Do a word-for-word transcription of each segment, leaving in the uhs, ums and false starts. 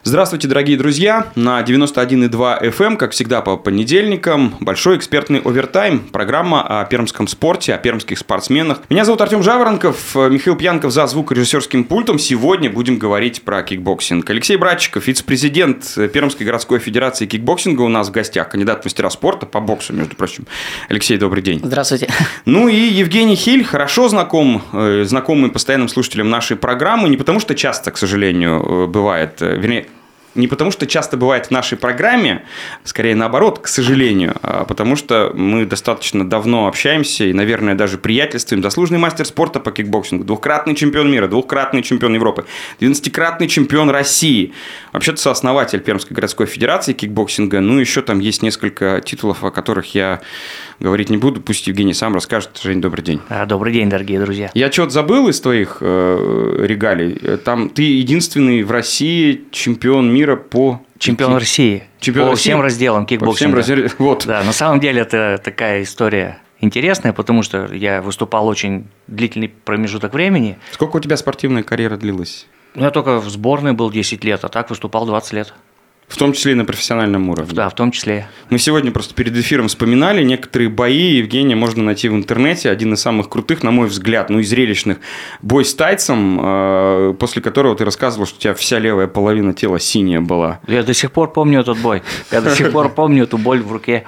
Здравствуйте, дорогие друзья! На девяносто один и два эф эм, как всегда по понедельникам, большой экспертный овертайм. Программа о пермском спорте, о пермских спортсменах. Меня зовут Артем Жаворонков, Михаил Пьянков за звукорежиссерским пультом. Сегодня будем говорить про кикбоксинг. Алексей Братчиков, вице-президент Пермской городской федерации кикбоксинга, у нас в гостях, кандидат в мастера спорта по боксу, между прочим. Алексей, добрый день. Здравствуйте. Ну и Евгений Хиль, хорошо знаком, знакомый постоянным слушателям нашей программы, не потому что часто, к сожалению, бывает, вернее, не потому, что часто бывает в нашей программе, скорее наоборот, к сожалению, а потому что мы достаточно давно общаемся и, наверное, даже приятельствуем. Заслуженный мастер спорта по кикбоксингу, двухкратный чемпион мира, двухкратный чемпион Европы, двенадцатикратный чемпион России. Вообще-то сооснователь Пермской городской федерации кикбоксинга. Ну, еще там есть несколько титулов, о которых я говорить не буду. Пусть Евгений сам расскажет. Жень, добрый день. Добрый день, дорогие друзья. Я что-то забыл из твоих э, регалий. Там ты единственный в России чемпион мира по... Чемпион России. Чемпион по России? всем разделам кикбоксинга. По всем разделам. Вот. Да, на самом деле это такая история интересная, потому что я выступал очень длительный промежуток времени. Сколько у тебя спортивная карьера длилась? Ну, я только в сборной был десять лет, а так выступал двадцать лет. В том числе и на профессиональном уровне. Да, в том числе. Мы сегодня просто перед эфиром вспоминали некоторые бои. Евгения можно найти в интернете. Один из самых крутых, на мой взгляд, ну и зрелищных. Бой с тайцем, после которого ты рассказывал, что у тебя вся левая половина тела синяя была. Я до сих пор помню этот бой. Я до сих пор помню эту боль в руке.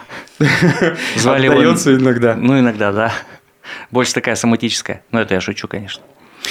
Звали Отдается его... иногда. Ну, иногда, да. Больше такая соматическая. Но это я шучу, конечно.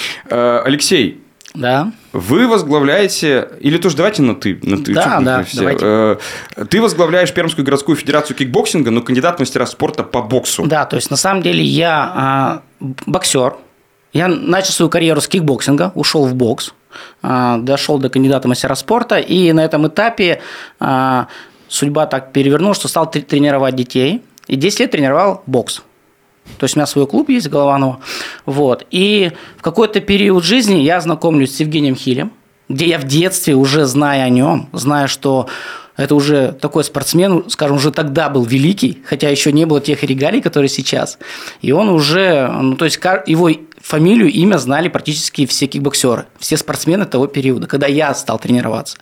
Алексей. Да. Вы возглавляете, или тоже давайте на ты, на ты. Да, да, давайте. Ты возглавляешь Пермскую городскую федерацию кикбоксинга, но кандидат в мастера спорта по боксу. Да, то есть на самом деле я а, боксер. Я начал свою карьеру с кикбоксинга, ушел в бокс, а, дошел до кандидата в мастера спорта, и на этом этапе а, судьба так перевернулась, что стал тренировать детей, и десять лет тренировал бокс. То есть у меня свой клуб есть, Голованова. Вот. И в какой-то период жизни я знакомлюсь с Евгением Хилем, где я в детстве, уже зная о нем, зная, что это уже такой спортсмен, скажем, уже тогда был великий, хотя еще не было тех регалий, которые сейчас. И он уже, ну, то есть его фамилию, имя знали практически все кикбоксеры, все спортсмены того периода, когда я стал тренироваться.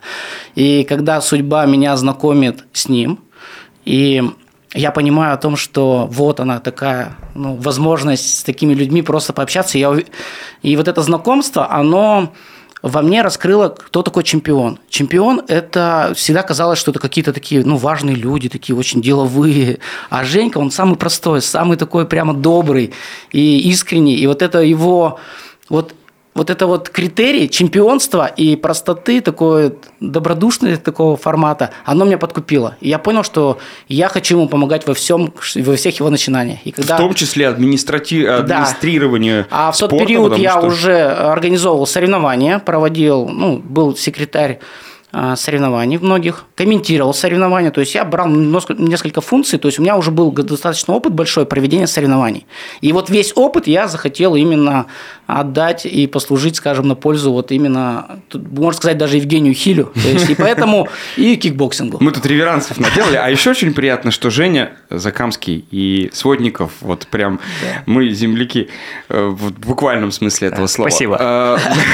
И когда судьба меня знакомит с ним, и я понимаю о том, что вот она такая, ну, возможность с такими людьми просто пообщаться. Я... И вот это знакомство, оно во мне раскрыло, кто такой чемпион. Чемпион – это всегда казалось, что это какие-то такие, ну, важные люди, такие очень деловые. А Женька, он самый простой, самый такой прямо добрый и искренний. И вот это его... Вот Вот это вот критерий чемпионства и простоты, такой добродушной такого формата, оно меня подкупило. И я понял, что я хочу ему помогать во всем, во всех его начинаниях. И когда... В том числе администрати... администрирование да. А в тот спорта, период я что... уже организовывал соревнования, проводил, ну, был секретарь соревнований многих, комментировал соревнования, то есть я брал несколько функций, то есть у меня уже был достаточно опыт большой проведения соревнований. И вот весь опыт я захотел именно отдать и послужить, скажем, на пользу вот именно, можно сказать, даже Евгению Хилю, то есть и поэтому и кикбоксингу. Мы тут реверансов наделали, а еще очень приятно, что Женя Закамский и Сводников, вот прям да. Мы земляки в буквальном смысле этого да, слова. Спасибо.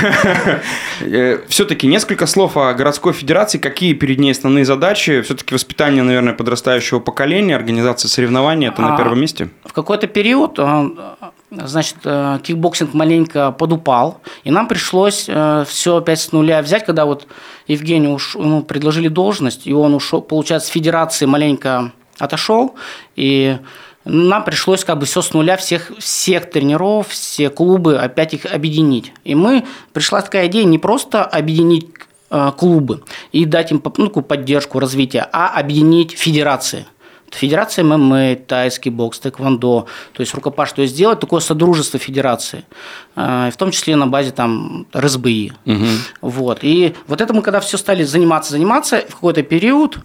Все-таки несколько слов о городской федерации, какие перед ней основные задачи? Все-таки воспитание, наверное, подрастающего поколения, организация соревнований – это на первом месте? В какой-то период, значит, кикбоксинг маленько подупал, и нам пришлось все опять с нуля взять, когда вот Евгению уш... ну, предложили должность, и он ушел, получается, с федерации маленько отошел, и нам пришлось как бы все с нуля, всех, всех тренеров, все клубы опять их объединить. И мы, пришла такая идея не просто объединить клубы и дать им, ну, поддержку, развитие, а объединить федерации. Федерация ММА, тайский бокс, тэквондо, то есть рукопаш, то есть сделать такое содружество федерации, в том числе на базе там эр эс бэ и. Угу. Вот. И вот это мы когда все стали заниматься, заниматься, в какой-то период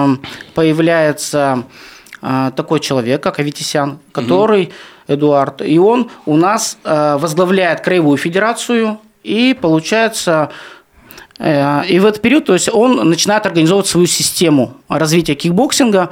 появляется такой человек, как Аветисян, который, угу. Эдуард, и он у нас возглавляет краевую федерацию, и получается... И в этот период, то есть он начинает организовывать свою систему развития кикбоксинга,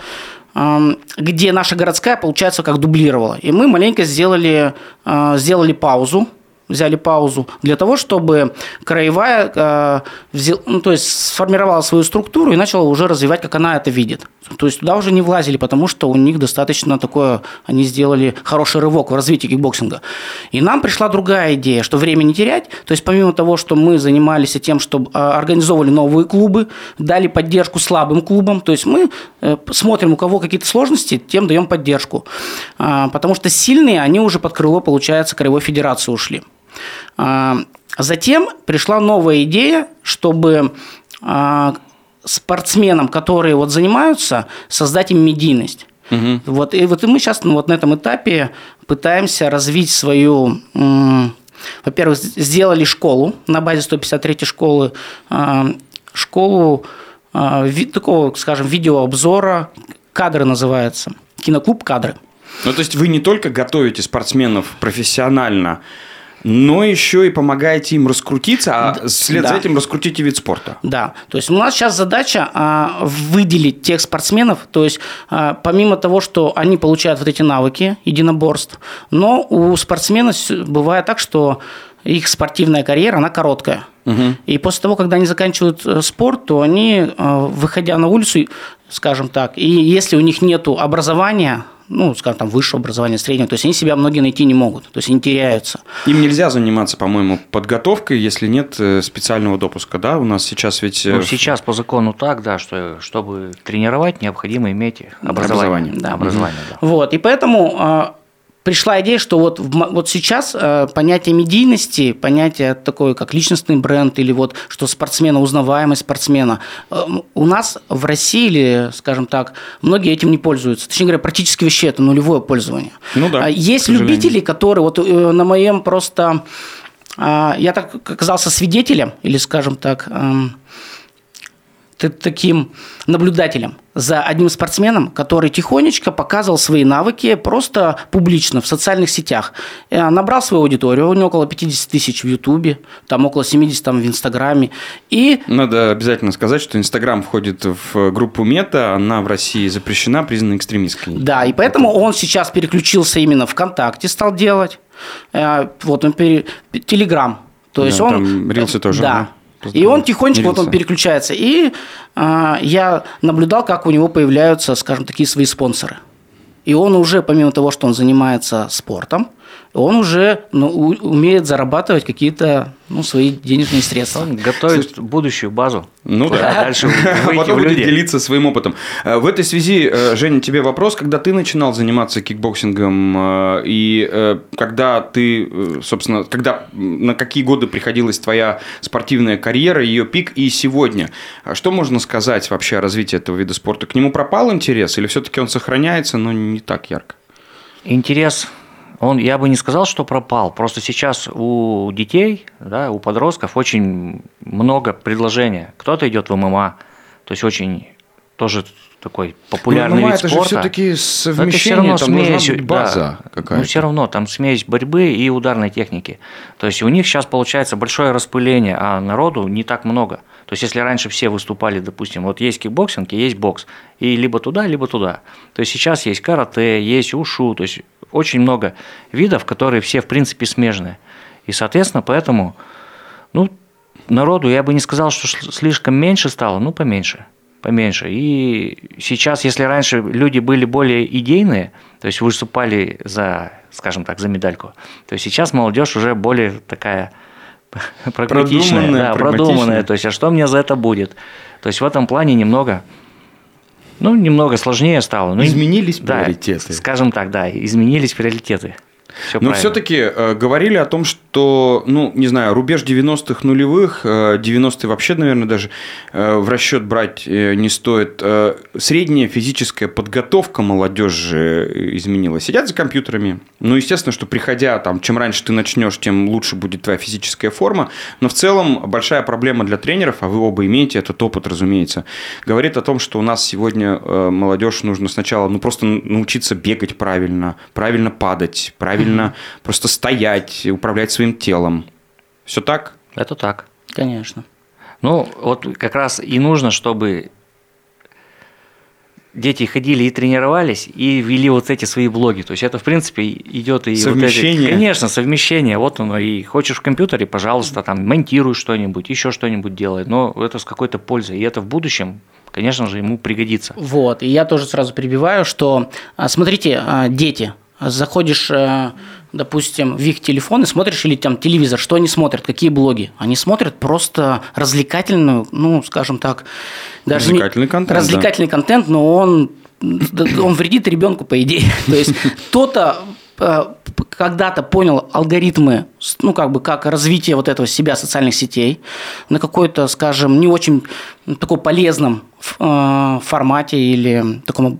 где наша городская, получается, как дублировала. И мы маленько сделали, сделали паузу взяли паузу для того, чтобы краевая э, взял, ну, то есть сформировала свою структуру и начала уже развивать, как она это видит. То есть туда уже не влазили, потому что у них достаточно такое, они сделали хороший рывок в развитии кикбоксинга. И нам пришла другая идея, что время не терять. То есть помимо того, что мы занимались тем, что э, организовывали новые клубы, дали поддержку слабым клубам, то есть мы э, смотрим, у кого какие-то сложности, тем даем поддержку. Э, потому что сильные, они уже под крыло, получается, краевой федерации ушли. Затем пришла новая идея, чтобы спортсменам, которые вот занимаются, создать им медийность. Угу. Вот, и вот и мы сейчас ну, вот на этом этапе пытаемся развить свою... Во-первых, сделали школу на базе сто пятьдесят третьей школы, школу такого, скажем, видеообзора, «Кадры» называется, киноклуб «Кадры». Ну, то есть вы не только готовите спортсменов профессионально, но еще и помогаете им раскрутиться, а вслед да. за этим раскрутите вид спорта. Да, то есть у нас сейчас задача а, выделить тех спортсменов, то есть а, помимо того, что они получают вот эти навыки единоборств, но у спортсменов бывает так, что их спортивная карьера, она короткая. Угу. И после того, когда они заканчивают спорт, то они, выходя на улицу, скажем так, и если у них нет образования, ну, скажем, там, высшего образования, среднего, то есть они себя многие найти не могут, то есть они теряются. Им нельзя заниматься, по-моему, подготовкой, если нет специального допуска, да? У нас сейчас ведь… Ну, сейчас по закону так, да, что чтобы тренировать, необходимо иметь образование. Образование, да. образование да. Вот, и поэтому… Пришла идея, что вот, вот сейчас э, понятие медийности, понятие такое, как личностный бренд, или вот что спортсмена, узнаваемость спортсмена, э, у нас в России, или, скажем так, многие этим не пользуются. Точнее говоря, практически вообще это нулевое пользование. Ну да, есть любители, которые вот э, на моем просто… Э, я так оказался свидетелем, или, скажем так… Э, таким наблюдателем за одним спортсменом, который тихонечко показывал свои навыки просто публично в социальных сетях. Набрал свою аудиторию, у него около пятьдесят тысяч в Ютубе, там около семьдесят там в Инстаграме. И... Надо обязательно сказать, что Инстаграм входит в группу Мета, она в России запрещена, признана экстремистской. Да, и поэтому он сейчас переключился именно ВКонтакте, стал делать. Вот он пере... Телеграм. То есть да, он... Там рилсы тоже. Да. И он тихонечко вот он переключается. И а, я наблюдал, как у него появляются, скажем, такие свои спонсоры. И он уже, помимо того, что он занимается спортом, он уже ну, умеет зарабатывать какие-то ну, свои денежные средства. Он готовит Слушай, будущую базу. Ну да. Дальше выйти в люди. Делиться своим опытом. В этой связи, Женя, тебе вопрос. Когда ты начинал заниматься кикбоксингом, и когда ты, собственно, когда, на какие годы приходилась твоя спортивная карьера, ее пик, и сегодня, что можно сказать вообще о развитии этого вида спорта? К нему пропал интерес, или все-таки он сохраняется, но не так ярко? Интерес... Он, я бы не сказал, что пропал. Просто сейчас у детей, да, у подростков очень много предложений. Кто-то идет в ММА, то есть очень тоже такой популярный вид спорта. Это же все-таки совмещение, там смесь, должна быть база да, какая-то. Но все равно там смесь борьбы и ударной техники. То есть у них сейчас получается большое распыление, а народу не так много. То есть если раньше все выступали, допустим, вот есть кикбоксинг и есть бокс, и либо туда, либо туда. То есть сейчас есть карате, есть ушу, то есть очень много видов, которые все в принципе смежные. И, соответственно, поэтому ну, народу я бы не сказал, что слишком меньше стало, ну, поменьше. Поменьше. И сейчас, если раньше люди были более идейные, то есть выступали за, скажем так, за медальку, то сейчас молодежь уже более такая прагматичная, продуманная, да, продуманная. То есть, а что мне за это будет? То есть в этом плане немного, ну, немного сложнее стало. Ну, изменились да, приоритеты. Скажем так, да, изменились приоритеты. Все Но правильно. все-таки э, говорили о том, что, ну, не знаю, рубеж девяностых нулевых, э, девяностые вообще, наверное, даже э, в расчет брать э, не стоит. Э, средняя физическая подготовка молодежи изменилась. Сидят за компьютерами. Ну, естественно, что приходя, там, чем раньше ты начнешь, тем лучше будет твоя физическая форма. Но в целом большая проблема для тренеров, а вы оба имеете этот опыт, разумеется, говорит о том, что у нас сегодня э, молодежь нужно сначала, ну, просто научиться бегать правильно, правильно падать, правильно Правильно, просто стоять, управлять своим телом. Все так? Это так. Конечно. Ну, вот как раз и нужно, чтобы дети ходили и тренировались, и вели вот эти свои блоги. То есть это, в принципе, идет и совмещение. Вот эти, конечно, совмещение. Вот оно. И хочешь в компьютере, пожалуйста, там монтируй что-нибудь, еще что-нибудь делай. Но это с какой-то пользой. И это в будущем, конечно же, ему пригодится. Вот. И я тоже сразу перебиваю, что, смотрите, дети, заходишь, допустим, в их телефон и смотришь, или там телевизор, что они смотрят, какие блоги? Они смотрят просто развлекательную, ну, скажем так, даже развлекательный не, контент, развлекательный да. контент, но он, он вредит ребенку, по идее. То есть кто-то когда-то понял алгоритмы, ну, как бы, как развитие вот этого себя социальных сетей на какой-то, скажем, не очень таком полезном формате или таком...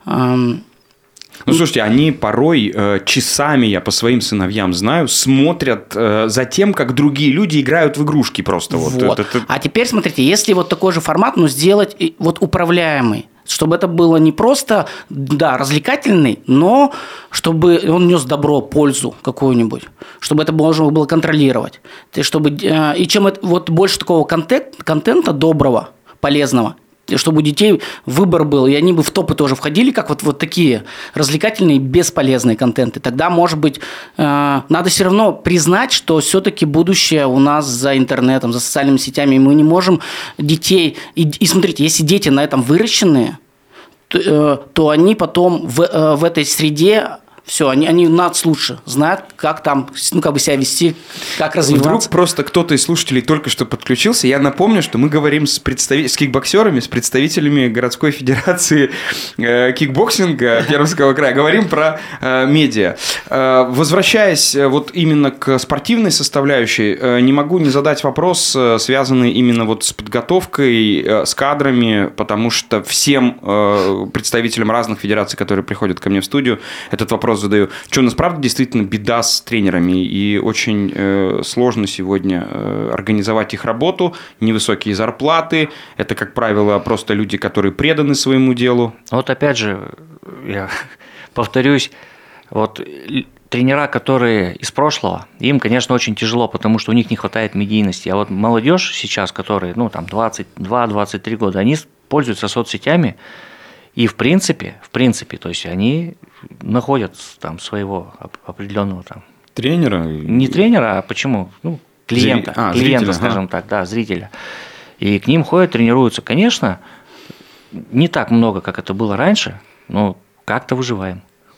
Ну, слушайте, они порой э, часами, я по своим сыновьям знаю, смотрят э, за тем, как другие люди играют в игрушки просто. Вот. Вот. Это, это... А теперь, смотрите, если вот такой же формат, но сделать вот управляемый, чтобы это было не просто, да, развлекательный, но чтобы он нес добро, пользу какую-нибудь, чтобы это можно было контролировать. И, чтобы, э, и чем это, вот больше такого контент, контента доброго, полезного, чтобы у детей выбор был, и они бы в топы тоже входили, как вот, вот такие развлекательные, бесполезные контенты. Тогда, может быть, э, надо все равно признать, что все-таки будущее у нас за интернетом, за социальными сетями, и мы не можем детей... И, и смотрите, если дети на этом выращенные, то, э, то они потом в, э, в этой среде... Все, они, они нас лучше знают, как там, ну, как бы себя вести, как развиваться. Вдруг просто кто-то из слушателей только что подключился. Я напомню, что мы говорим с, представ... с кикбоксерами, с представителями городской федерации э, кикбоксинга Пермского края. Говорим про э, медиа. Э, возвращаясь вот именно к спортивной составляющей, э, не могу не задать вопрос, э, связанный именно вот с подготовкой, э, с кадрами, потому что всем э, представителям разных федераций, которые приходят ко мне в студию, этот вопрос задаю. Что, у нас правда действительно беда с тренерами, и очень э, сложно сегодня э, организовать их работу, невысокие зарплаты, это, как правило, просто люди, которые преданы своему делу. Вот опять же, я повторюсь, вот тренера, которые из прошлого, им, конечно, очень тяжело, потому что у них не хватает медийности, а вот молодежь сейчас, которые, ну, там, двадцать два - двадцать три года, они пользуются соцсетями. И в принципе, в принципе, то есть они находят там своего определенного там тренера. Не тренера, а почему? Ну, клиента, а, клиента, зрителя, скажем а. так, да, зрителя. И к ним ходят, тренируются. Конечно, не так много, как это было раньше, но как-то выживаем.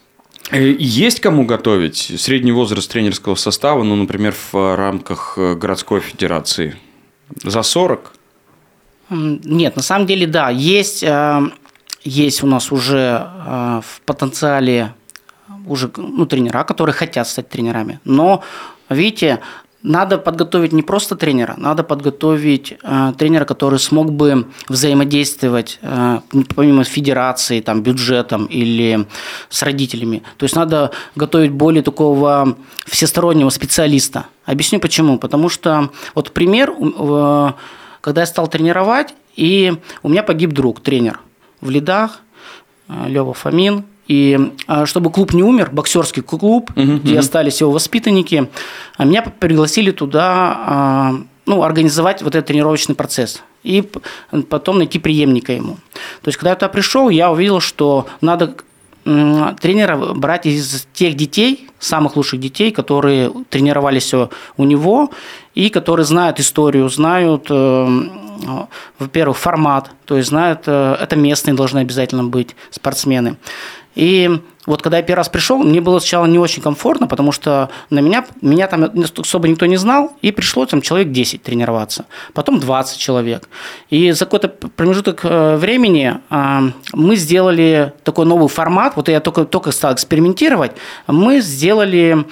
Есть кому готовить? Средний возраст тренерского состава, ну, например, в рамках городской федерации за сорок? Нет, на самом деле, да, есть. Есть у нас уже э, в потенциале уже, ну, тренера, которые хотят стать тренерами. Но, видите, надо подготовить не просто тренера, надо подготовить э, тренера, который смог бы взаимодействовать э, помимо федерации, там, бюджетом или с родителями. То есть надо готовить более такого всестороннего специалиста. Объясню почему. Потому что, вот пример, э, когда я стал тренировать, и у меня погиб друг, тренер. В Лидах, Лёва Фомин. И чтобы клуб не умер, боксерский клуб, uh-huh, где uh-huh. остались его воспитанники, меня пригласили туда, ну, организовать вот этот тренировочный процесс. И потом найти преемника ему. То есть, когда я туда пришел, я увидел, что надо тренера брать из тех детей, самых лучших детей, которые тренировались у него, и которые знают историю, знают, во-первых, формат, то есть знают, это местные должны обязательно быть спортсмены. И вот когда я первый раз пришел, мне было сначала не очень комфортно, потому что на меня, меня там особо никто не знал, и пришло там человек десять тренироваться, потом двадцать человек. И за какой-то промежуток времени мы сделали такой новый формат, вот я только, только стал экспериментировать, мы сделали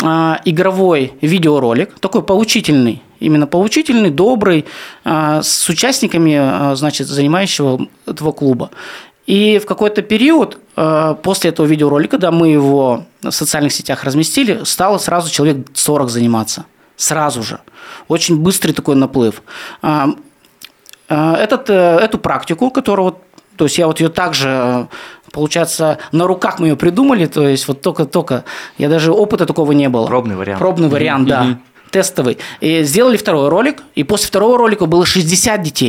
игровой видеоролик, такой поучительный, именно поучительный, добрый, с участниками, значит, занимающего этого клуба. И в какой-то период после этого видеоролика, когда мы его в социальных сетях разместили, стало сразу человек сорок заниматься. Сразу же. Очень быстрый такой наплыв. Этот, эту практику, которую, то есть я вот ее также, получается, на руках мы ее придумали, то есть вот только-только, я даже опыта такого не было. Пробный вариант. Пробный вариант, да. Тестовый. И сделали второй ролик, и после второго ролика было шестьдесят детей.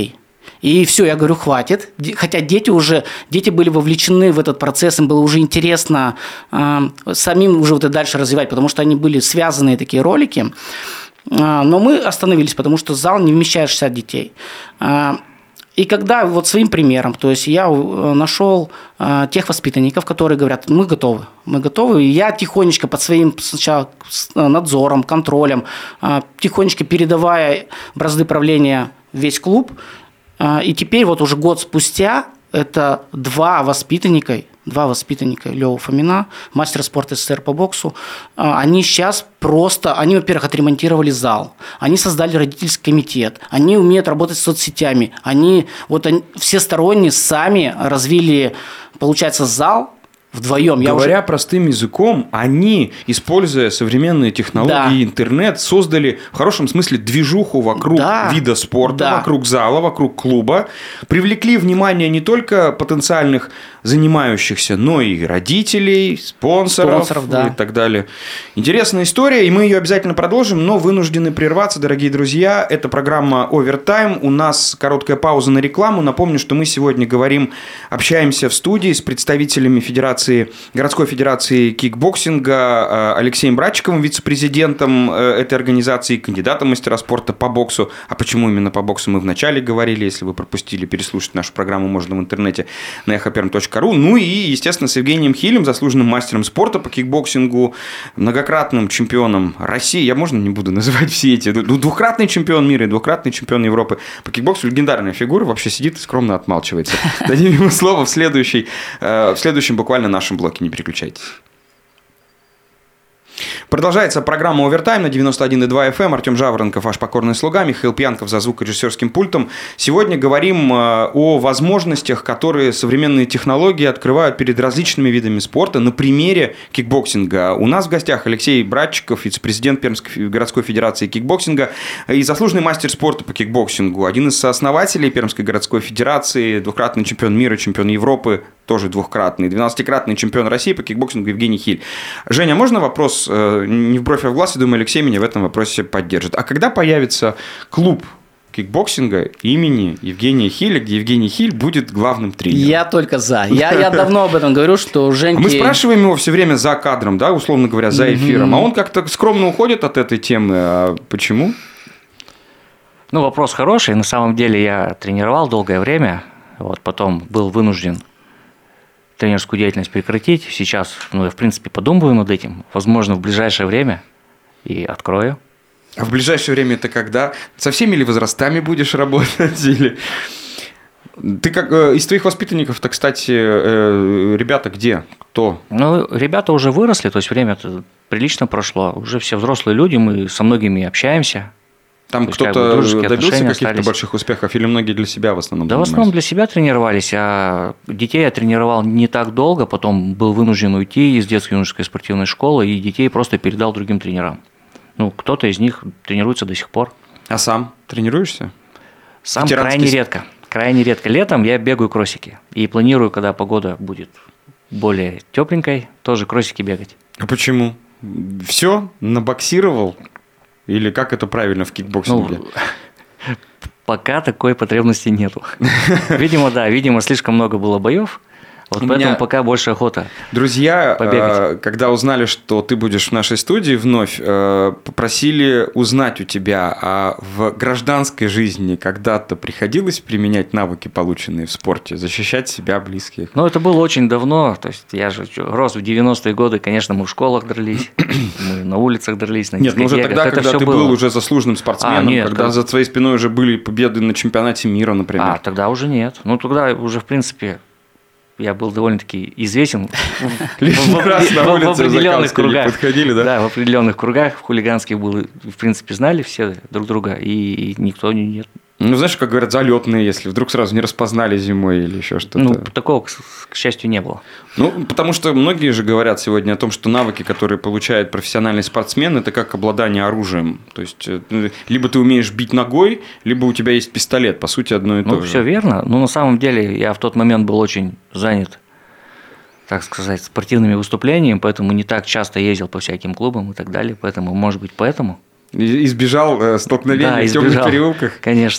И все, я говорю, хватит. Хотя дети уже, дети были вовлечены в этот процесс, им было уже интересно э, самим уже вот это дальше развивать, потому что они были связанные такие ролики. Э, но мы остановились, потому что зал не вмещает шестьдесят детей. Э, И когда вот своим примером, то есть я нашел э, тех воспитанников, которые говорят, мы готовы, мы готовы, и я тихонечко под своим сначала надзором, контролем, э, тихонечко передавая бразды правления в весь клуб, э, и теперь вот уже год спустя это два воспитанника, два воспитанника Лёва Фомина, мастер спорта СССР по боксу, они сейчас просто, они, во-первых, отремонтировали зал, они создали родительский комитет, они умеют работать с соцсетями, они вот они, всесторонне сами развили, получается, зал вдвоем. Говоря Я уже... простым языком, они, используя современные технологии, да. интернет, создали в хорошем смысле движуху вокруг да. вида спорта, да. вокруг зала, вокруг клуба, привлекли внимание не только потенциальных занимающихся, но и родителей, спонсоров, спонсоров да. и так далее. Интересная история, и мы ее обязательно продолжим, но вынуждены прерваться, дорогие друзья. Это программа «Овертайм». У нас короткая пауза на рекламу. Напомню, что мы сегодня говорим, общаемся в студии с представителями Федерации городской федерации кикбоксинга Алексеем Братчиковым, вице-президентом этой организации, кандидатом в мастера спорта по боксу. А почему именно по боксу, мы вначале говорили. Если вы пропустили, переслушать нашу программу можно в интернете на эхо перм точка ру. Ну и, естественно, с Евгением Хилем, заслуженным мастером спорта по кикбоксингу, многократным чемпионом России. Я, можно, не буду называть все эти. Двукратный чемпион мира и двукратный чемпион Европы по кикбоксу. Легендарная фигура. Вообще сидит и скромно отмалчивается. Дадим ему слово в следующей, в следующем буквально нашем блоке, не переключайтесь. Продолжается программа «Овертайм» на девяносто один и два эф эм. Артем Жаворонков, ваш покорный слуга, Михаил Пьянков за звукорежиссерским пультом. Сегодня говорим о возможностях, которые современные технологии открывают перед различными видами спорта на примере кикбоксинга. У нас в гостях Алексей Братчиков, вице-президент Пермской городской федерации кикбоксинга и заслуженный мастер спорта по кикбоксингу, один из сооснователей Пермской городской федерации, двукратный чемпион мира, чемпион Европы, тоже двухкратный, двенадцатикратный чемпион России по кикбоксингу Евгений Хиль. Женя, можно вопрос не в бровь, а в глаз? Я думаю, Алексей меня в этом вопросе поддержит. А когда появится клуб кикбоксинга имени Евгения Хиля, где Евгений Хиль будет главным тренером? Я только за. Я, я давно об этом говорю, что Женьки... Мы спрашиваем его все время за кадром, да, условно говоря, за эфиром, mm-hmm. а он как-то скромно уходит от этой темы. А почему? Ну, вопрос хороший. На самом деле я тренировал долгое время, вот, потом был вынужден тренерскую деятельность прекратить. Сейчас, ну, я, в принципе, подумываю над этим. Возможно, в ближайшее время и открою. А в ближайшее время это когда? Со всеми ли возрастами будешь работать? Или... Ты как из твоих воспитанников-то, кстати, ребята где? Кто? Ну, ребята уже выросли, то есть время-то прилично прошло. Уже все взрослые люди, мы со многими общаемся. Там кто-то добился каких-то больших успехов или многие для себя в основном? Да, в основном для себя тренировались, а детей я тренировал не так долго, потом был вынужден уйти из детско-юношеской спортивной школы, и детей просто передал другим тренерам. Ну, кто-то из них тренируется до сих пор. А сам тренируешься? Сам крайне редко. Крайне редко. Летом я бегаю кроссики. И планирую, когда погода будет более тепленькой, тоже кроссики бегать. А почему? Все? Набоксировал? Или как это правильно в кикбоксинге? Ну, пока такой потребности нету. Видимо, да, видимо, слишком много было боев. Вот У поэтому меня... пока больше охота. Друзья, побегать. Когда узнали, что ты будешь в нашей студии вновь, попросили узнать у тебя, а в гражданской жизни когда-то приходилось применять навыки, полученные в спорте, защищать себя, близких? Ну, это было очень давно. То есть я же рос в девяностые годы, конечно, мы в школах дрались, мы на улицах дрались, на дискотеках. Нет, ну уже тогда, это когда ты было. был уже заслуженным спортсменом, а, нет, когда как... за твоей спиной уже были победы на чемпионате мира, например. А, тогда уже нет. Ну, тогда уже, в принципе... Я был довольно-таки известен лишний раз на улице в определенных кругах. Подходили, да? Да, в определенных кругах, в хулиганских было, в принципе, знали все друг друга, и никто не... Ну, знаешь, как говорят, залетные, если вдруг сразу не распознали зимой или еще что-то. Ну, такого, к, к счастью, не было. Ну, потому что многие же говорят сегодня о том, что навыки, которые получает профессиональный спортсмен, это как обладание оружием. То есть, либо ты умеешь бить ногой, либо у тебя есть пистолет. По сути, одно и ну, то же. Все верно. Но на самом деле я в тот момент был очень занят, так сказать, спортивными выступлениями, поэтому не так часто ездил по всяким клубам и так далее. Поэтому, может быть, поэтому... Избежал столкновений да, в темных переулках? Конечно.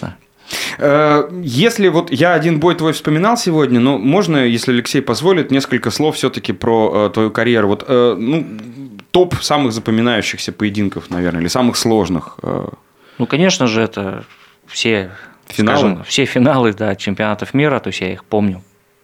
Если вот я один бой твой вспоминал сегодня, но можно, если Алексей позволит, несколько слов все-таки про твою карьеру. Вот, ну, топ самых запоминающихся поединков, наверное, или самых сложных. Ну, конечно же, это все финалы, скажем, все финалы, да, чемпионатов мира, то есть я их помню.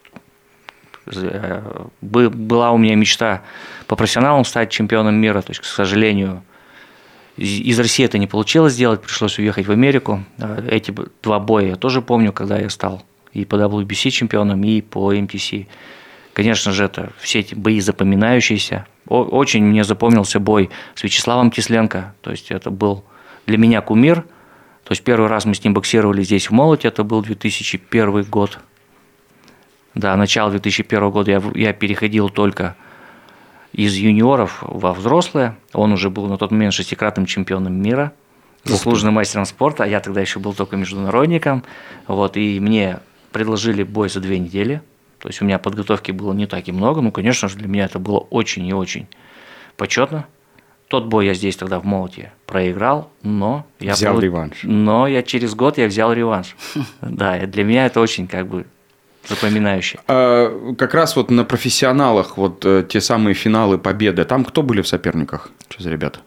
Была у меня мечта по профессионалам стать чемпионом мира, то есть, к сожалению, из России это не получилось сделать, пришлось уехать в Америку. Эти два боя я тоже помню, когда я стал и по дабл ю би си чемпионом, и по эм ти си. Конечно же, это все эти бои запоминающиеся. Очень мне запомнился бой с Вячеславом Кисленко, то есть это был для меня кумир. То есть первый раз мы с ним боксировали здесь в Молоте, это был две тысячи первый год. Да, начало две тысячи первого года я, я переходил только из юниоров во взрослые. Он уже был на тот момент шестикратным чемпионом мира, заслуженным мастером спорта, а я тогда еще был только международником. Вот, и мне предложили бой за две недели. То есть у меня подготовки было не так и много. Ну, конечно же, для меня это было очень и очень почетно. Тот бой я здесь тогда в Молоте проиграл, но я взял был... реванш. Но я через год я взял реванш. Да, для меня это очень как бы запоминающее. А, как раз вот на профессионалах, вот те самые финалы, победы, там кто были в соперниках? Что за ребята?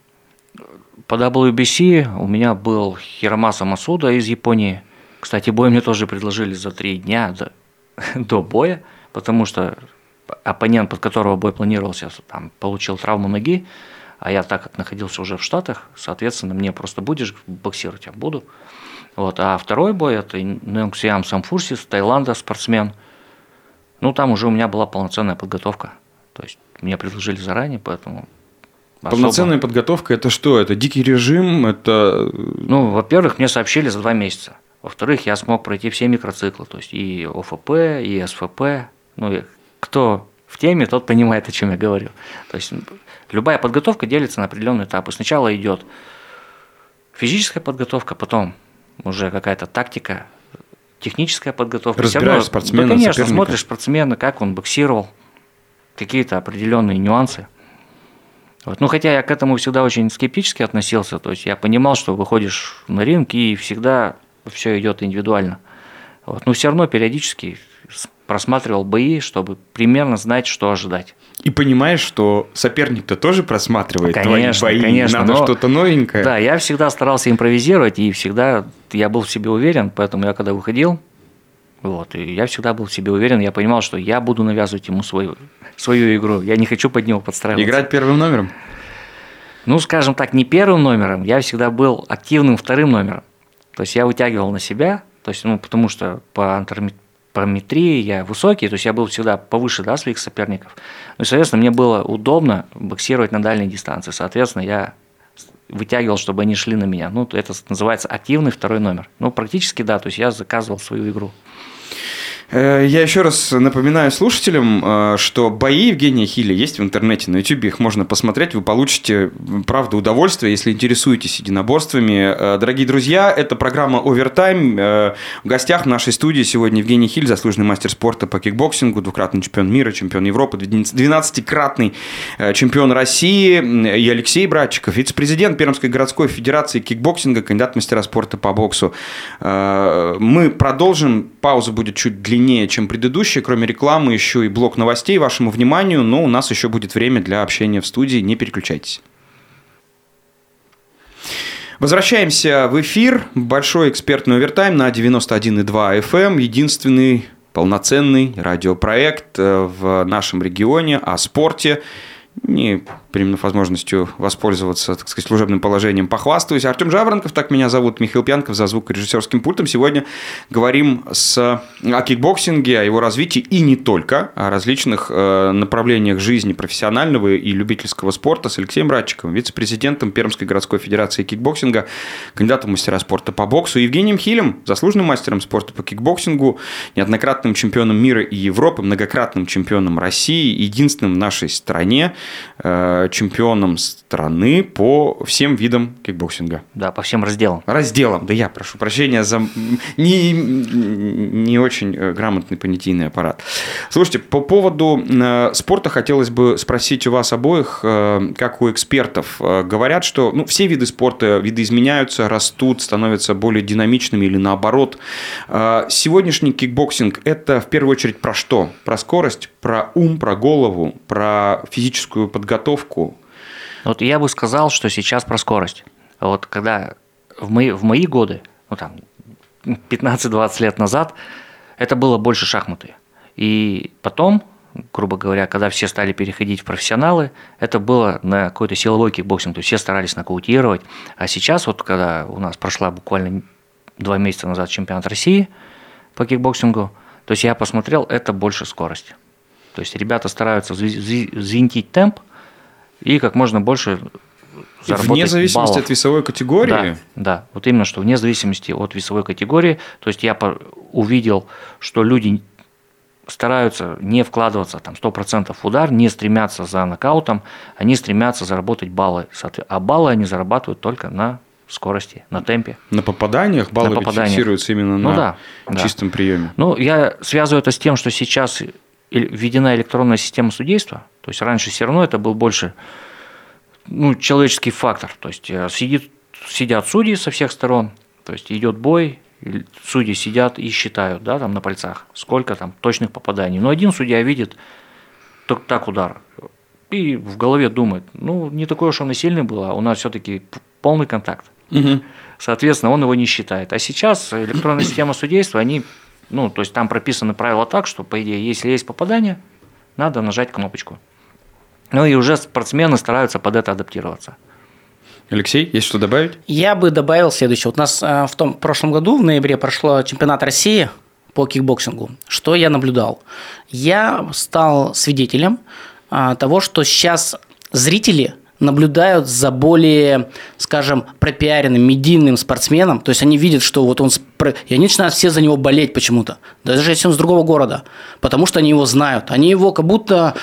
По дабл ю би си у меня был Хиромаса Масуда из Японии. Кстати, бой мне тоже предложили за три дня до, до боя, потому что оппонент, под которого бой планировался, там, получил травму ноги, а я, так как находился уже в Штатах, соответственно, мне просто будешь боксировать, я буду. Вот. А второй бой – это Нонгсиам Самфурси с Таиланда, спортсмен. Ну, там уже у меня была полноценная подготовка. То есть, мне предложили заранее, поэтому… Полноценная особо... подготовка – это что? Это дикий режим? Это… Ну, во-первых, мне сообщили за два месяца. Во-вторых, я смог пройти все микроциклы. То есть, и о эф пэ, и эс эф пэ. Ну, кто в теме, тот понимает, о чем я говорю. То есть, любая подготовка делится на определенные этапы. Сначала идет физическая подготовка, потом уже какая-то тактика, техническая подготовка. Разбираешь спортсмена, да, конечно, соперника. смотришь спортсмена, как он боксировал, какие-то определенные нюансы. Вот. Ну, хотя я к этому всегда очень скептически относился, то есть я понимал, что выходишь на ринг и всегда все идет индивидуально. Вот. Но все равно периодически просматривал бои, чтобы примерно знать, что ожидать. И понимаешь, что соперник-то тоже просматривает конечно, твои бои, конечно, надо но, что-то новенькое. Да, я всегда старался импровизировать, и всегда я был в себе уверен, поэтому я когда выходил, вот, и я всегда был в себе уверен, я понимал, что я буду навязывать ему свою, свою игру, я не хочу под него подстраиваться. Играть первым номером? Ну, скажем так, не первым номером, я всегда был активным вторым номером. То есть я вытягивал на себя, то есть, ну, потому что по антропометрии я высокий, то есть я был всегда повыше, да, своих соперников. Ну и, соответственно, мне было удобно боксировать на дальней дистанции. Соответственно, я вытягивал, чтобы они шли на меня. Ну, это называется активный второй номер. Ну, практически да, то есть я заказывал свою игру. Я еще раз напоминаю слушателям, что бои Евгения Хиля есть в интернете, на YouTube их можно посмотреть, вы получите, правда, удовольствие, если интересуетесь единоборствами. Дорогие друзья, это программа «Овертайм». В гостях в нашей студии сегодня Евгений Хиль, заслуженный мастер спорта по кикбоксингу, двукратный чемпион мира, чемпион Европы, двенадцатикратный чемпион России, и Алексей Братчиков, вице-президент Пермской городской федерации кикбоксинга, кандидат мастера спорта по боксу. Мы продолжим, пауза будет чуть длиннее, чем предыдущие, кроме рекламы, еще и блок новостей вашему вниманию, но у нас еще будет время для общения в студии, не переключайтесь. Возвращаемся в эфир, большой экспертный овертайм на девяносто один и два эф эм, единственный полноценный радиопроект в нашем регионе о спорте. Не применив возможностью воспользоваться, так сказать, служебным положением, похвастаюсь. Артем Жаворонков, так меня зовут, Михаил Пьянков за звукорежиссерским пультом. Сегодня говорим с, о кикбоксинге, о его развитии и не только, о различных э, направлениях жизни профессионального и любительского спорта с Алексеем Братчиковым, вице-президентом Пермской городской федерации кикбоксинга, кандидатом мастера спорта по боксу, Евгением Хилем, заслуженным мастером спорта по кикбоксингу, неоднократным чемпионом мира и Европы, многократным чемпионом России, единственным в нашей стране чемпионом страны по всем видам кикбоксинга. Да, по всем разделам. Разделам, да я прошу прощения за не, не очень грамотный понятийный аппарат. Слушайте, по поводу спорта хотелось бы спросить у вас обоих, как у экспертов. Говорят, что ну, все виды спорта видоизменяются, растут, становятся более динамичными или наоборот. Сегодняшний кикбоксинг – это в первую очередь про что? Про скорость, про ум, про голову, про физическую подготовку? Вот я бы сказал, что сейчас про скорость. Вот когда в мои, в мои годы, ну там пятнадцать-двадцать лет назад, это было больше шахматы. И потом, грубо говоря, когда все стали переходить в профессионалы, это было на какой-то силовой кикбоксинг, то есть все старались нокаутировать. А сейчас, вот когда у нас прошла буквально два месяца назад чемпионат России по кикбоксингу, то есть я посмотрел, это больше скорость. То есть ребята стараются взвинтить темп и как можно больше заработать вне зависимости баллов. От весовой категории? Да, да, вот именно, что вне зависимости от весовой категории. То есть я увидел, что люди стараются не вкладываться там сто процентов в удар, не стремятся за нокаутом, они стремятся заработать баллы. А баллы они зарабатывают только на скорости, на темпе. На попаданиях баллы на попаданиях. фиксируются именно ну, на да, чистом да. приеме. Ну, я связываю это с тем, что сейчас введена электронная система судейства. То есть раньше все равно это был больше ну, человеческий фактор. То есть сидит, сидят судьи со всех сторон, то есть идет бой, судьи сидят и считают, да, там на пальцах, сколько там точных попаданий. Но один судья видит только так удар и в голове думает, ну, не такой уж он и сильный был, а у нас все-таки полный контакт. Угу. Соответственно, он его не считает. А сейчас электронная система судейства, они, ну, то есть там прописаны правила так, что, по идее, если есть попадание, надо нажать кнопочку. Ну и уже спортсмены стараются под это адаптироваться. Алексей, есть что добавить? Я бы добавил следующее. Вот у нас в том в прошлом году, в ноябре, прошло чемпионат России по кикбоксингу. Что я наблюдал? Я стал свидетелем того, что сейчас зрители наблюдают за более, скажем, пропиаренным, медийным спортсменом. То есть они видят, что вот он... И они начинают все за него болеть почему-то. Даже если он с другого города. Потому что они его знают. Они его как будто...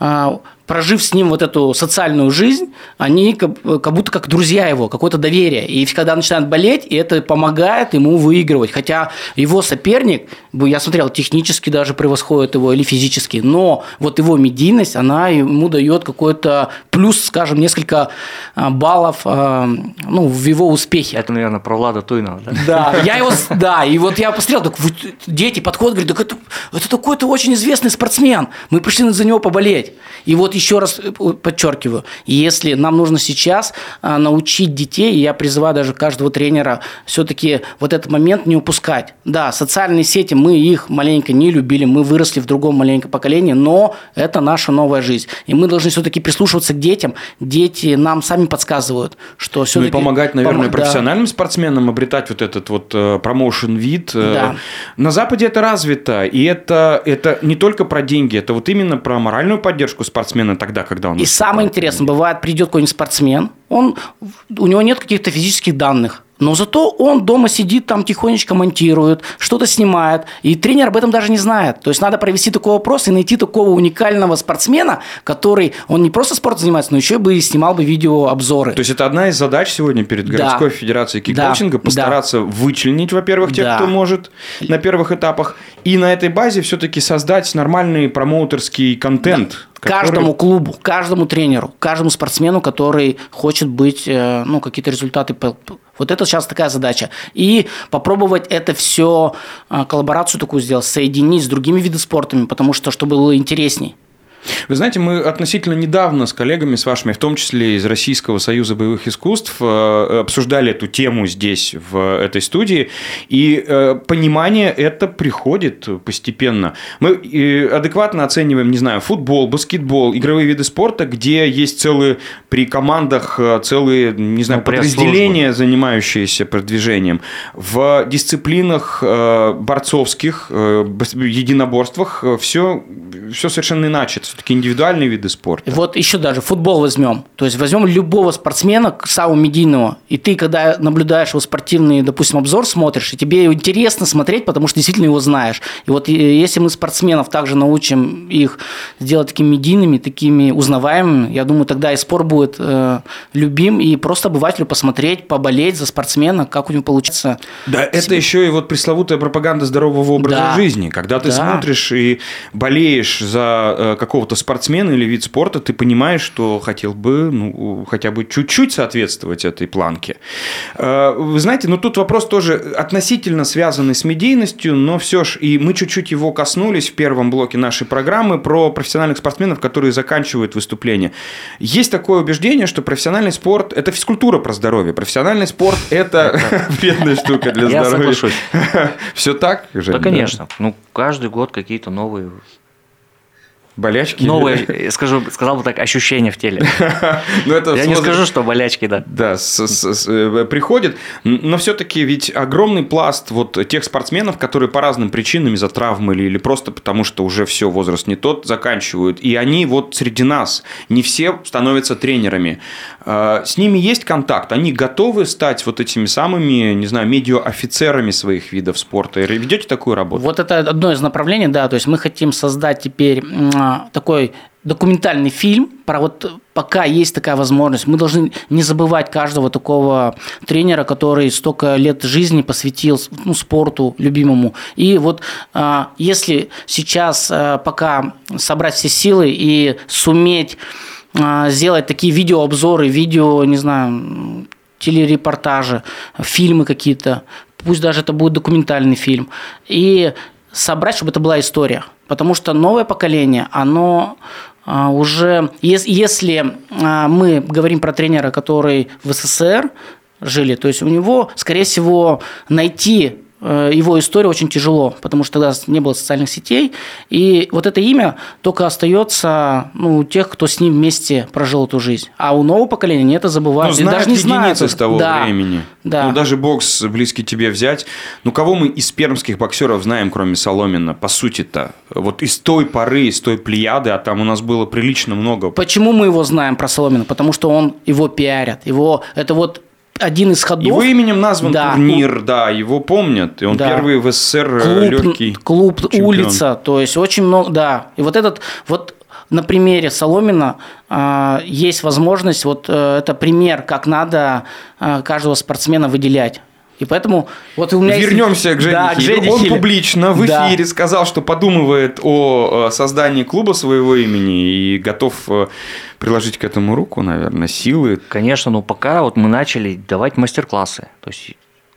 прожив с ним вот эту социальную жизнь, они как, как будто как друзья его, какое-то доверие. И когда начинают болеть, и это помогает ему выигрывать. Хотя его соперник, я смотрел, технически даже превосходит его или физически, но вот его медийность, она ему дает какой-то плюс, скажем, несколько баллов ну, в его успехе. Это, наверное, про Влада Туйнова, да? Да, я его, да, и вот я посмотрел, так дети подходят, говорят, так это, это такой-то очень известный спортсмен, мы пришли за него поболеть. И вот еще раз подчеркиваю, если нам нужно сейчас научить детей, и я призываю даже каждого тренера все-таки вот этот момент не упускать. Да, социальные сети, мы их маленько не любили, мы выросли в другом маленьком поколении, но это наша новая жизнь. И мы должны все-таки прислушиваться к детям. Дети нам сами подсказывают, что все-таки... Ну и помогать, наверное, пом... профессиональным да. спортсменам обретать вот этот вот промоушен-вид. Да. На Западе это развито, и это, это не только про деньги, это вот именно про моральную поддержку спортсмена тогда, когда он... И самое интересное, бывает, придет какой-нибудь спортсмен, он, у него нет каких-то физических данных, но зато он дома сидит, там тихонечко монтирует, что-то снимает, и тренер об этом даже не знает. То есть надо провести такой вопрос и найти такого уникального спортсмена, который, он не просто спортом занимается, но еще бы и снимал бы видеообзоры. То есть это одна из задач сегодня перед городской да. федерацией кикбоксинга, да. постараться да. вычленить, во-первых, тех, да. кто может на первых этапах, и на этой базе все-таки создать нормальный промоутерский контент. Да. Который... Каждому клубу, каждому тренеру, каждому спортсмену, который хочет быть, ну, какие-то результаты. Вот это сейчас такая задача. И попробовать это все, коллаборацию такую сделать, соединить с другими видами спорта, потому что, чтобы было интересней. Вы знаете, мы относительно недавно с коллегами, с вашими, в том числе из Российского союза боевых искусств, обсуждали эту тему здесь, в этой студии, и понимание это приходит постепенно. Мы адекватно оцениваем, не знаю, футбол, баскетбол, игровые виды спорта, где есть целые, при командах целые, не знаю, ну, подразделения, занимающиеся продвижением. В дисциплинах борцовских, единоборствах все все совершенно иначе. Это все-таки индивидуальные виды спорта. Вот еще даже футбол возьмем. То есть возьмем любого спортсмена, самого медийного, и ты, когда наблюдаешь его спортивный, допустим, обзор, смотришь, и тебе интересно смотреть, потому что действительно его знаешь. И вот если мы спортсменов также научим их сделать такими медийными, такими узнаваемыми, я думаю, тогда и спорт будет э, любим, и просто обывателю посмотреть, поболеть за спортсмена, как у него получится. Да, это еще и вот пресловутая пропаганда здорового образа да. жизни. Когда ты да. смотришь и болеешь за э, какого-то спортсмена или вид спорта, ты понимаешь, что хотел бы ну, хотя бы чуть-чуть соответствовать этой планке. Э, вы знаете, ну тут вопрос тоже относительно связанный с медийностью, но все же и мы чуть-чуть его коснулись в первом блоке нашей программы про профессиональных спортсменов, которые заканчивают выступление. Есть такое убеждение, что профессиональный спорт – это физкультура про здоровье. Профессиональный спорт – это вредная штука для здоровья. Я соглашусь. Все так, Жень? Да, конечно. Ну, каждый год какие-то новые... Болячки? Новые, скажу, сказал бы так, ощущения в теле. ну, это Я не скажу, что болячки, да. Да, с, с, с, приходит, но все-таки ведь огромный пласт вот тех спортсменов, которые по разным причинам, из-за травмы или, или просто потому, что уже все, возраст не тот, заканчивают. И они вот среди нас, не все становятся тренерами. С ними есть контакт, они готовы стать вот этими самыми, не знаю, медиа-офицерами своих видов спорта. Ведете такую работу? Вот это одно из направлений, да, то есть мы хотим создать теперь такой документальный фильм про вот пока есть такая возможность. Мы должны не забывать каждого такого тренера, который столько лет жизни посвятил ну, спорту любимому. И вот если сейчас пока собрать все силы и суметь сделать такие видеообзоры, видео, не знаю, телерепортажи, фильмы какие-то, пусть даже это будет документальный фильм, и собрать, чтобы это была история. Потому что новое поколение, оно уже... Если мы говорим про тренера, который в СССР жили, то есть у него, скорее всего, найти его историю очень тяжело, потому что тогда не было социальных сетей, и вот это имя только остается ну, у тех, кто с ним вместе прожил эту жизнь. А у нового поколения не это забывают. Ну, знают даже не единицы знают. с того да. времени. Да. Ну, даже бокс близкий тебе взять. Ну, кого мы из пермских боксеров знаем, кроме Соломина, по сути-то? Вот из той поры, из той плеяды, а там у нас было прилично много. Почему мы его знаем про Соломина? Потому что он его пиарят. Его, это вот один из ходов. Его именем назван да. турнир, да, его помнят. И он да. первый в СССР клуб, легкий клуб, чемпион. улица, то есть очень много, да. И вот этот, вот на примере Соломина э, есть возможность, вот э, это пример, как надо э, каждого спортсмена выделять. И поэтому вот у меня Вернемся есть... к Жене да, Хилю. Жене Он Хилю. публично в да. эфире сказал, что подумывает о создании клуба своего имени и готов приложить к этому руку, наверное, силы. Конечно, но пока вот мы начали давать мастер-классы. То есть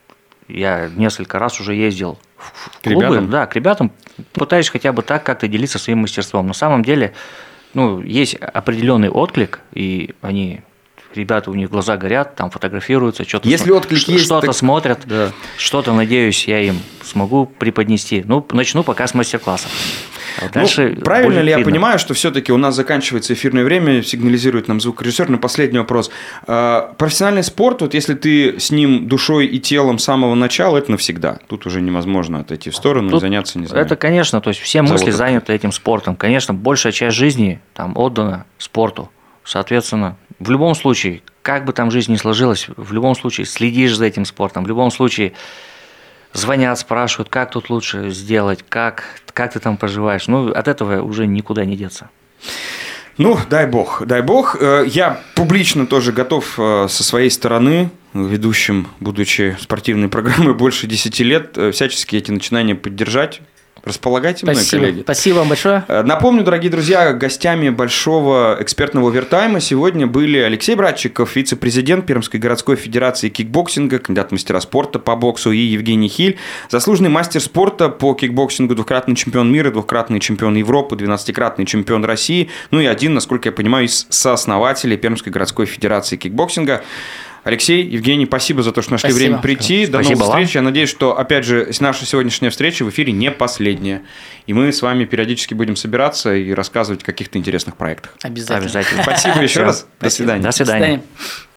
я несколько раз уже ездил в клубы. К ребятам? Да, к ребятам. Пытаюсь хотя бы так как-то делиться своим мастерством. На самом деле, ну, есть определенный отклик, и они... Ребята, у них глаза горят, там фотографируются, что-то, Если см... отклик есть, что-то так... смотрят, да. что-то, надеюсь, я им смогу преподнести. Ну, начну пока с мастер-класса. Вот дальше ну, правильно ли видно. я понимаю, что все-таки у нас заканчивается эфирное время, сигнализирует нам звукорежиссер, на последний вопрос. Профессиональный спорт, вот если ты с ним душой и телом с самого начала, это навсегда. Тут уже невозможно отойти в сторону Тут и заняться, не знаю. Это, конечно, то есть все мысли заняты этим спортом. Конечно, большая часть жизни там отдана спорту. Соответственно, в любом случае, как бы там жизнь ни сложилась, в любом случае следишь за этим спортом, в любом случае звонят, спрашивают, как тут лучше сделать, как, как ты там проживаешь. Ну, от этого уже никуда не деться. Ну, дай бог, дай бог. Я публично тоже готов со своей стороны, ведущим, будучи спортивной программой больше десяти лет, всячески эти начинания поддержать. Располагайте мной, коллеги. Спасибо вам большое. Напомню, дорогие друзья, гостями большого экспертного овертайма сегодня были Алексей Братчиков, вице-президент Пермской городской федерации кикбоксинга, кандидат в мастера спорта по боксу, и Евгений Хиль, заслуженный мастер спорта по кикбоксингу, двукратный чемпион мира, двукратный чемпион Европы, двенадцатикратный чемпион России, ну и один, насколько я понимаю, из сооснователей Пермской городской федерации кикбоксинга. Алексей, Евгений, спасибо за то, что нашли спасибо. время прийти. Спасибо. До новых вам. встреч. Я надеюсь, что, опять же, наша сегодняшняя встреча в эфире не последняя. И мы с вами периодически будем собираться и рассказывать о каких-то интересных проектах. Обязательно. Обязательно. Спасибо еще раз. До свидания. До свидания.